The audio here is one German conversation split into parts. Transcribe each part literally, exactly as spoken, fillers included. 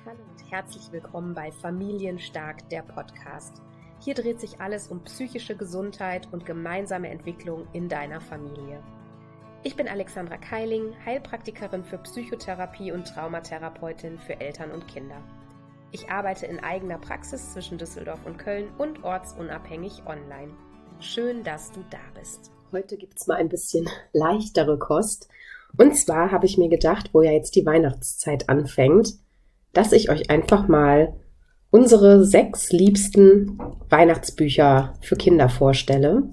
Hallo und herzlich willkommen bei Familienstark, der Podcast. Hier dreht sich alles um psychische Gesundheit und gemeinsame Entwicklung in deiner Familie. Ich bin Alexandra Keiling, Heilpraktikerin für Psychotherapie und Traumatherapeutin für Eltern und Kinder. Ich arbeite in eigener Praxis zwischen Düsseldorf und Köln und ortsunabhängig online. Schön, dass du da bist. Heute gibt es mal ein bisschen leichtere Kost. Und zwar habe ich mir gedacht, wo ja jetzt die Weihnachtszeit anfängt, dass ich euch einfach mal unsere sechs liebsten Weihnachtsbücher für Kinder vorstelle.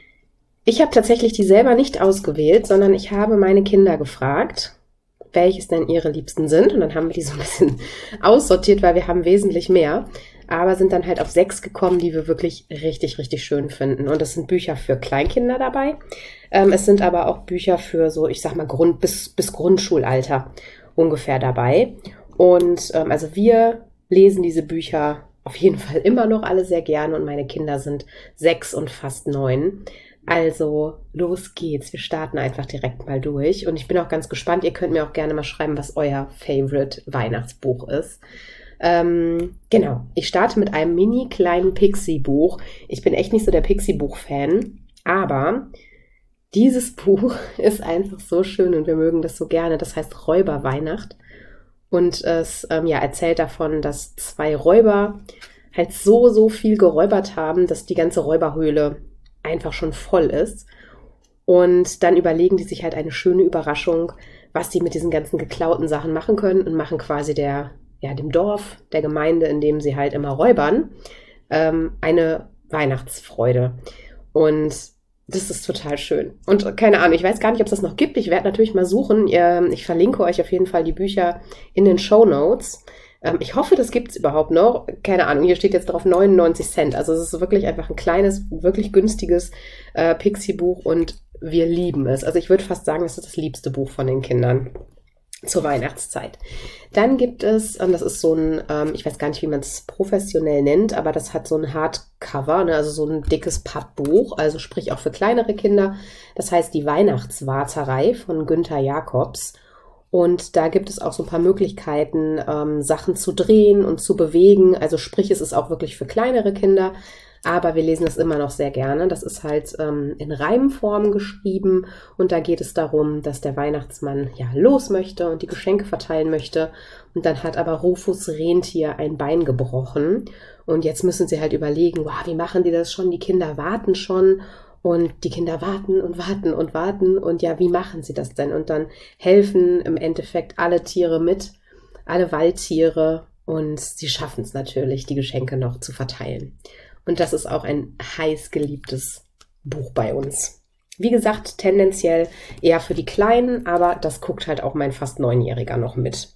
Ich habe tatsächlich die selber nicht ausgewählt, sondern ich habe meine Kinder gefragt, welches denn ihre Liebsten sind. Und dann haben wir die so ein bisschen aussortiert, weil wir haben wesentlich mehr. Aber sind dann halt auf sechs gekommen, die wir wirklich richtig, richtig schön finden. Und das sind Bücher für Kleinkinder dabei. Ähm, es sind aber auch Bücher für so, ich sag mal, Grund bis, bis Grundschulalter ungefähr dabei. Und ähm, also wir lesen diese Bücher auf jeden Fall immer noch alle sehr gerne und meine Kinder sind sechs und fast neun. Also los geht's, wir starten einfach direkt mal durch und ich bin auch ganz gespannt, ihr könnt mir auch gerne mal schreiben, was euer Favorite Weihnachtsbuch ist. Ähm, genau, ich starte mit einem mini kleinen Pixie-Buch. Ich bin echt nicht so der Pixie-Buch-Fan, aber dieses Buch ist einfach so schön und wir mögen das so gerne. Das heißt Räuberweihnacht. Und es ähm, ja, erzählt davon, dass zwei Räuber halt so, so viel geräubert haben, dass die ganze Räuberhöhle einfach schon voll ist. Und dann überlegen die sich halt eine schöne Überraschung, was die mit diesen ganzen geklauten Sachen machen können und machen quasi der, ja, dem Dorf, der Gemeinde, in dem sie halt immer räubern, ähm, eine Weihnachtsfreude. Und das ist total schön. Und keine Ahnung, ich weiß gar nicht, ob es das noch gibt. Ich werde natürlich mal suchen. Ich verlinke euch auf jeden Fall die Bücher in den Shownotes. Ich hoffe, das gibt es überhaupt noch. Keine Ahnung, hier steht jetzt drauf neunundneunzig Cent. Also es ist wirklich einfach ein kleines, wirklich günstiges äh, Pixie-Buch und wir lieben es. Also ich würde fast sagen, es ist das liebste Buch von den Kindern zur Weihnachtszeit. Dann gibt es, und das ist so ein, ähm, ich weiß gar nicht, wie man es professionell nennt, aber das hat so ein Hardcover, ne, also so ein dickes Pappbuch, also sprich auch für kleinere Kinder. Das heißt die Weihnachtswarterei von Günther Jacobs. Und da gibt es auch so ein paar Möglichkeiten, ähm, Sachen zu drehen und zu bewegen. Also sprich, es ist auch wirklich für kleinere Kinder. Aber wir lesen es immer noch sehr gerne. Das ist halt ähm, in Reimform geschrieben und da geht es darum, dass der Weihnachtsmann ja los möchte und die Geschenke verteilen möchte. Und dann hat aber Rufus Rentier ein Bein gebrochen und jetzt müssen sie halt überlegen, wow, wie machen die das schon? Die Kinder warten schon und die Kinder warten und warten und warten und ja, wie machen sie das denn? Und dann helfen im Endeffekt alle Tiere mit, alle Waldtiere und sie schaffen es natürlich, die Geschenke noch zu verteilen. Und das ist auch ein heiß geliebtes Buch bei uns. Wie gesagt, tendenziell eher für die Kleinen, aber das guckt halt auch mein fast Neunjähriger noch mit.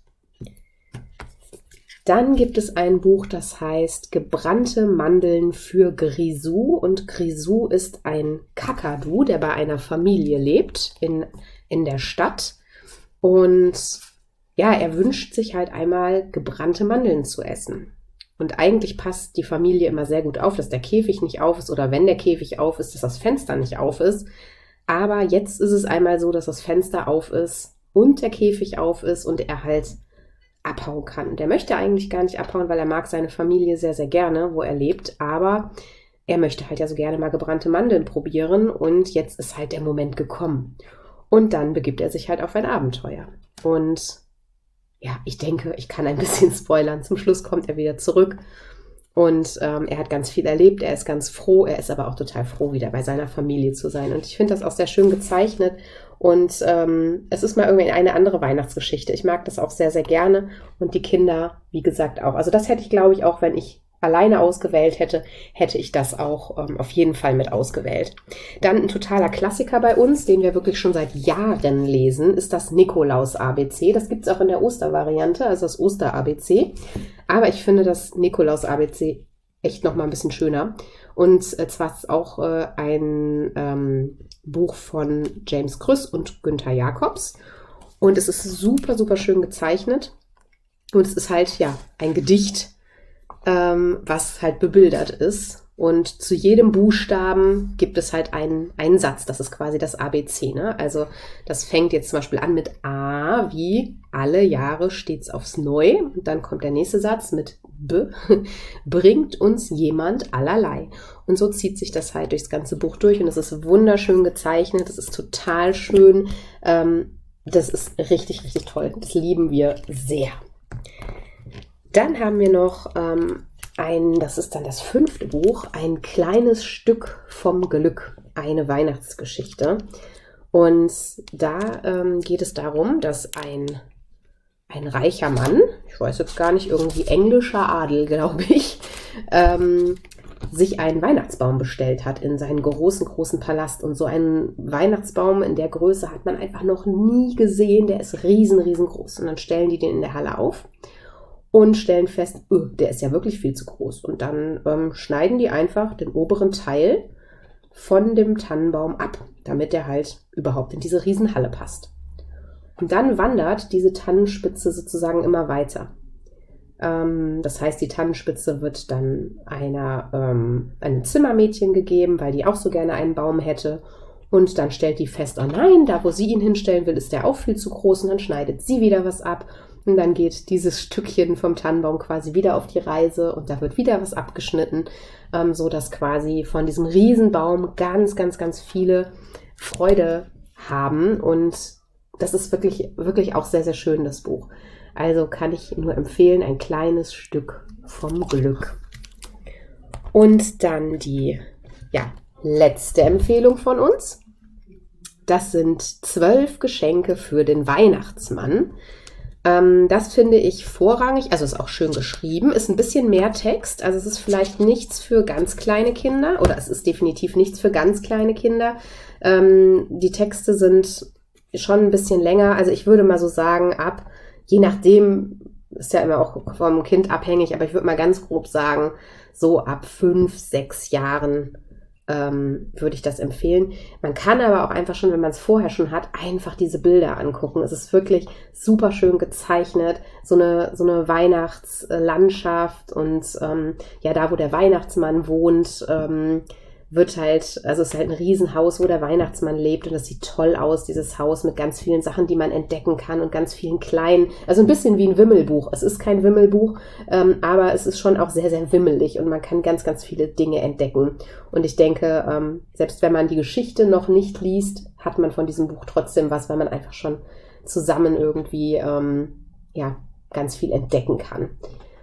Dann gibt es ein Buch, das heißt Gebrannte Mandeln für Grisou. Und Grisou ist ein Kakadu, der bei einer Familie lebt in, in der Stadt. Und ja, er wünscht sich halt einmal gebrannte Mandeln zu essen. Und eigentlich passt die Familie immer sehr gut auf, dass der Käfig nicht auf ist oder wenn der Käfig auf ist, dass das Fenster nicht auf ist. Aber jetzt ist es einmal so, dass das Fenster auf ist und der Käfig auf ist und er halt abhauen kann. Der möchte eigentlich gar nicht abhauen, weil er mag seine Familie sehr, sehr gerne, wo er lebt. Aber er möchte halt ja so gerne mal gebrannte Mandeln probieren und jetzt ist halt der Moment gekommen. Und dann begibt er sich halt auf ein Abenteuer. Und ja, ich denke, ich kann ein bisschen spoilern. Zum Schluss kommt er wieder zurück und ähm, er hat ganz viel erlebt. Er ist ganz froh. Er ist aber auch total froh, wieder bei seiner Familie zu sein. Und ich finde das auch sehr schön gezeichnet. Und ähm, es ist mal irgendwie eine andere Weihnachtsgeschichte. Ich mag das auch sehr, sehr gerne. Und die Kinder, wie gesagt, auch. Also das hätte ich, glaube ich, auch wenn ich alleine ausgewählt hätte, hätte ich das auch ähm, auf jeden Fall mit ausgewählt. Dann ein totaler Klassiker bei uns, den wir wirklich schon seit Jahren lesen, ist das Nikolaus-A B C. Das gibt es auch in der Ostervariante, also das Oster-A B C. Aber ich finde das Nikolaus-A B C echt noch mal ein bisschen schöner. Und äh, zwar ist es auch äh, ein ähm, Buch von James Krüss und Günther Jacobs. Und es ist super, super schön gezeichnet. Und es ist halt, ja, ein Gedicht, Ähm, was halt bebildert ist. Und zu jedem Buchstaben gibt es halt einen, einen Satz. Das ist quasi das A B C. Ne? Also das fängt jetzt zum Beispiel an mit A, wie alle Jahre stets aufs Neu. Und dann kommt der nächste Satz mit B, bringt uns jemand allerlei. Und so zieht sich das halt durchs ganze Buch durch. Und es ist wunderschön gezeichnet. Es ist total schön. Ähm, das ist richtig, richtig toll. Das lieben wir sehr. Dann haben wir noch ähm, ein, das ist dann das fünfte Buch, ein kleines Stück vom Glück, eine Weihnachtsgeschichte. Und da ähm, geht es darum, dass ein, ein reicher Mann, ich weiß jetzt gar nicht, irgendwie englischer Adel, glaube ich, ähm, sich einen Weihnachtsbaum bestellt hat in seinen großen, großen Palast. Und so einen Weihnachtsbaum in der Größe hat man einfach noch nie gesehen. Der ist riesen, riesengroß. Und dann stellen die den in der Halle auf und stellen fest, öh, der ist ja wirklich viel zu groß. Und dann ähm, schneiden die einfach den oberen Teil von dem Tannenbaum ab, damit der halt überhaupt in diese Riesenhalle passt. Und dann wandert diese Tannenspitze sozusagen immer weiter. Ähm, das heißt, die Tannenspitze wird dann einer, ähm, einem Zimmermädchen gegeben, weil die auch so gerne einen Baum hätte. Und dann stellt die fest, oh nein, da wo sie ihn hinstellen will, ist der auch viel zu groß. Und dann schneidet sie wieder was ab. Und dann geht dieses Stückchen vom Tannenbaum quasi wieder auf die Reise und da wird wieder was abgeschnitten, ähm, so dass quasi von diesem Riesenbaum ganz, ganz, ganz viele Freude haben. Und das ist wirklich, wirklich auch sehr, sehr schön, das Buch. Also kann ich nur empfehlen, ein kleines Stück vom Glück. Und dann die, ja, letzte Empfehlung von uns. Das sind zwölf Geschenke für den Weihnachtsmann. Ähm, das finde ich vorrangig, also ist auch schön geschrieben, ist ein bisschen mehr Text, also es ist vielleicht nichts für ganz kleine Kinder oder es ist definitiv nichts für ganz kleine Kinder. Ähm, die Texte sind schon ein bisschen länger, also ich würde mal so sagen, ab, je nachdem, ist ja immer auch vom Kind abhängig, aber ich würde mal ganz grob sagen, so ab fünf, sechs Jahren ähm, würde ich das empfehlen. Man kann aber auch einfach schon, wenn man es vorher schon hat, einfach diese Bilder angucken. Es ist wirklich super schön gezeichnet, so eine, so eine Weihnachtslandschaft und ähm, ja, da wo der Weihnachtsmann wohnt, ähm, wird halt, also es ist halt ein Riesenhaus, wo der Weihnachtsmann lebt und das sieht toll aus, dieses Haus mit ganz vielen Sachen, die man entdecken kann und ganz vielen kleinen, also ein bisschen wie ein Wimmelbuch. Es ist kein Wimmelbuch, ähm, aber es ist schon auch sehr, sehr wimmelig und man kann ganz, ganz viele Dinge entdecken. Und ich denke, ähm, selbst wenn man die Geschichte noch nicht liest, hat man von diesem Buch trotzdem was, weil man einfach schon zusammen irgendwie, ähm, ja, ganz viel entdecken kann.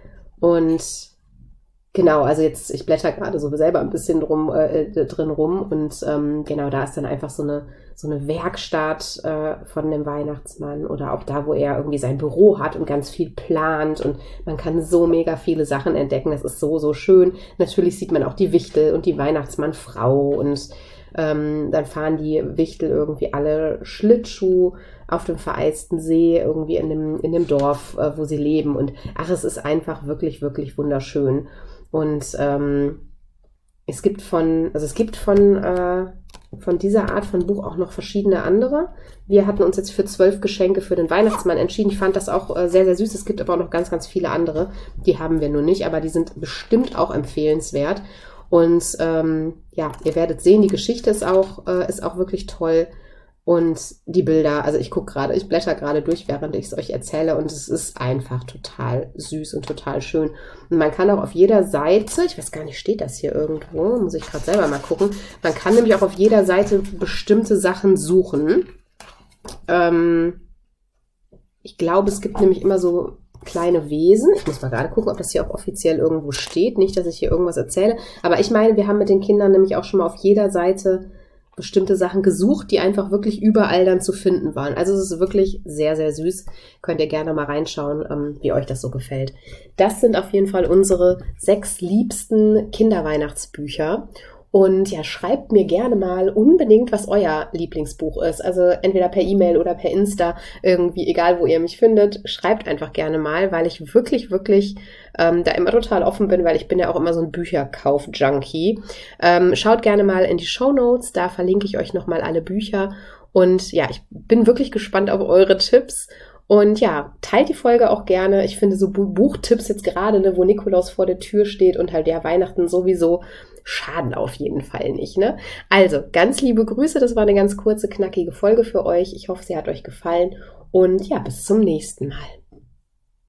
Und genau, also jetzt, ich blätter gerade so selber ein bisschen drum, äh, drin rum und ähm, genau, da ist dann einfach so eine, so eine Werkstatt äh, von dem Weihnachtsmann oder auch da, wo er irgendwie sein Büro hat und ganz viel plant und man kann so mega viele Sachen entdecken, das ist so, so schön. Natürlich sieht man auch die Wichtel und die Weihnachtsmannfrau und ähm, dann fahren die Wichtel irgendwie alle Schlittschuh auf dem vereisten See, irgendwie in dem, in dem Dorf, äh, wo sie leben und ach, es ist einfach wirklich, wirklich wunderschön. Und ähm, es gibt von, also es gibt von, äh, von dieser Art von Buch auch noch verschiedene andere. Wir hatten uns jetzt für zwölf Geschenke für den Weihnachtsmann entschieden. Ich fand das auch äh, sehr, sehr süß. Es gibt aber auch noch ganz, ganz viele andere. Die haben wir nur nicht, aber die sind bestimmt auch empfehlenswert. Und ähm, ja, ihr werdet sehen, die Geschichte ist auch, äh, ist auch wirklich toll. Und die Bilder, also ich gucke gerade, ich blätter gerade durch, während ich es euch erzähle und es ist einfach total süß und total schön. Und man kann auch auf jeder Seite, ich weiß gar nicht, steht das hier irgendwo, muss ich gerade selber mal gucken, man kann nämlich auch auf jeder Seite bestimmte Sachen suchen. Ähm, ich glaube, es gibt nämlich immer so kleine Wesen. Ich muss mal gerade gucken, ob das hier auch offiziell irgendwo steht. Nicht, dass ich hier irgendwas erzähle, aber ich meine, wir haben mit den Kindern nämlich auch schon mal auf jeder Seite bestimmte Sachen gesucht, die einfach wirklich überall dann zu finden waren. Also es ist wirklich sehr, sehr süß. Könnt ihr gerne mal reinschauen, ähm, wie euch das so gefällt. Das sind auf jeden Fall unsere sechs liebsten Kinderweihnachtsbücher. Und ja, schreibt mir gerne mal unbedingt, was euer Lieblingsbuch ist. Also entweder per E-Mail oder per Insta, irgendwie, egal wo ihr mich findet. Schreibt einfach gerne mal, weil ich wirklich, wirklich ähm, da immer total offen bin, weil ich bin ja auch immer so ein Bücherkauf-Junkie. Ähm, schaut gerne mal in die Shownotes, da verlinke ich euch nochmal alle Bücher. Und ja, ich bin wirklich gespannt auf eure Tipps. Und ja, teilt die Folge auch gerne. Ich finde so Buchtipps jetzt gerade, ne, wo Nikolaus vor der Tür steht und halt ja Weihnachten sowieso, schaden auf jeden Fall nicht. Ne? Also, ganz liebe Grüße. Das war eine ganz kurze, knackige Folge für euch. Ich hoffe, sie hat euch gefallen. Und ja, bis zum nächsten Mal.